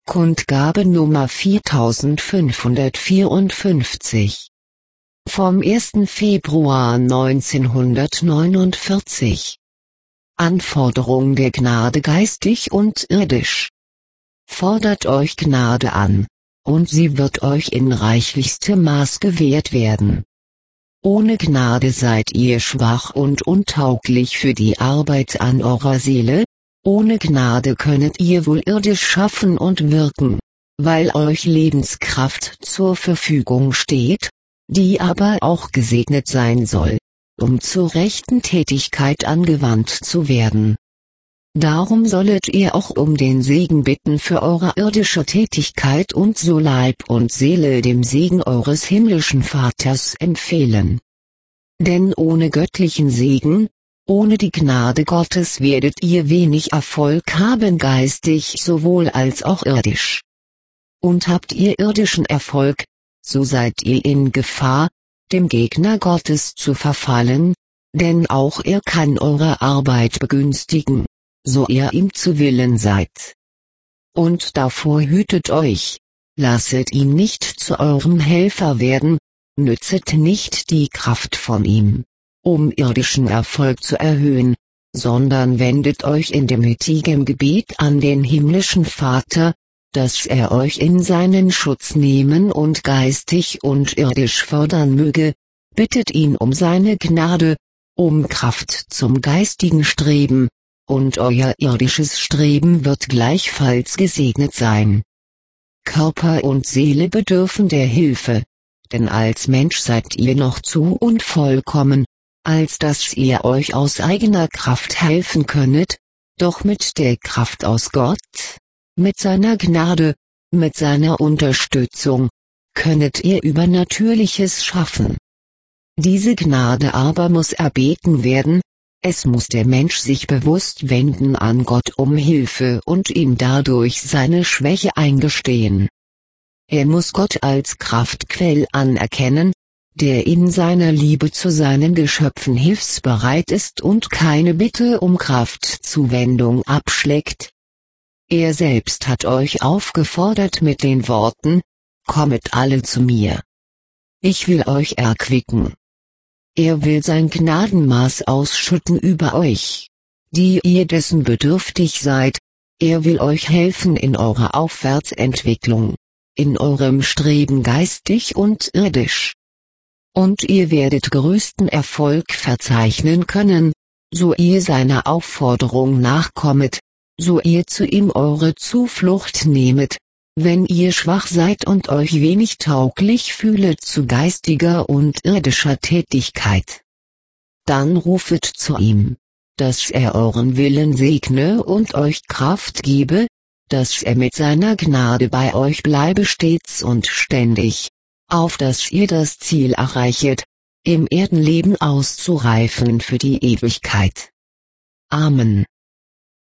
Kundgabe Nummer 4554. Vom 1. Februar 1949. Anforderung der Gnade geistig und irdisch. Fordert euch Gnade an, und sie wird euch in reichlichstem Maß gewährt werden. Ohne Gnade seid ihr schwach und untauglich für die Arbeit an eurer Seele. Ohne Gnade könnet ihr wohl irdisch schaffen und wirken, weil euch Lebenskraft zur Verfügung steht, die aber auch gesegnet sein soll, um zur rechten Tätigkeit angewandt zu werden. Darum sollet ihr auch um den Segen bitten für eure irdische Tätigkeit und so Leib und Seele dem Segen eures himmlischen Vaters empfehlen. Denn ohne göttlichen Segen, ohne die Gnade Gottes werdet ihr wenig Erfolg haben geistig sowohl als auch irdisch. Und habt ihr irdischen Erfolg, so seid ihr in Gefahr, dem Gegner Gottes zu verfallen, denn auch er kann eure Arbeit begünstigen, so ihr ihm zu Willen seid. Und davor hütet euch, lasset ihn nicht zu eurem Helfer werden, nützet nicht die Kraft von ihm, um irdischen Erfolg zu erhöhen, sondern wendet euch in demütigem Gebet an den himmlischen Vater, dass er euch in seinen Schutz nehmen und geistig und irdisch fördern möge, bittet ihn um seine Gnade, um Kraft zum geistigen Streben, und euer irdisches Streben wird gleichfalls gesegnet sein. Körper und Seele bedürfen der Hilfe, denn als Mensch seid ihr noch zu unvollkommen, als dass ihr euch aus eigener Kraft helfen könnet, doch mit der Kraft aus Gott, mit seiner Gnade, mit seiner Unterstützung, könnet ihr Übernatürliches schaffen. Diese Gnade aber muss erbeten werden, es muss der Mensch sich bewusst wenden an Gott um Hilfe und ihm dadurch seine Schwäche eingestehen. Er muss Gott als Kraftquell anerkennen, der in seiner Liebe zu seinen Geschöpfen hilfsbereit ist und keine Bitte um Kraftzuwendung abschlägt. Er selbst hat euch aufgefordert mit den Worten: Kommet alle zu mir. Ich will euch erquicken. Er will sein Gnadenmaß ausschütten über euch, die ihr dessen bedürftig seid. Er will euch helfen in eurer Aufwärtsentwicklung, in eurem Streben geistig und irdisch. Und ihr werdet größten Erfolg verzeichnen können, so ihr seiner Aufforderung nachkommet, so ihr zu ihm eure Zuflucht nehmet, wenn ihr schwach seid und euch wenig tauglich fühlet zu geistiger und irdischer Tätigkeit. Dann rufet zu ihm, dass er euren Willen segne und euch Kraft gebe, dass er mit seiner Gnade bei euch bleibe stets und ständig, auf dass ihr das Ziel erreichet, im Erdenleben auszureifen für die Ewigkeit. Amen.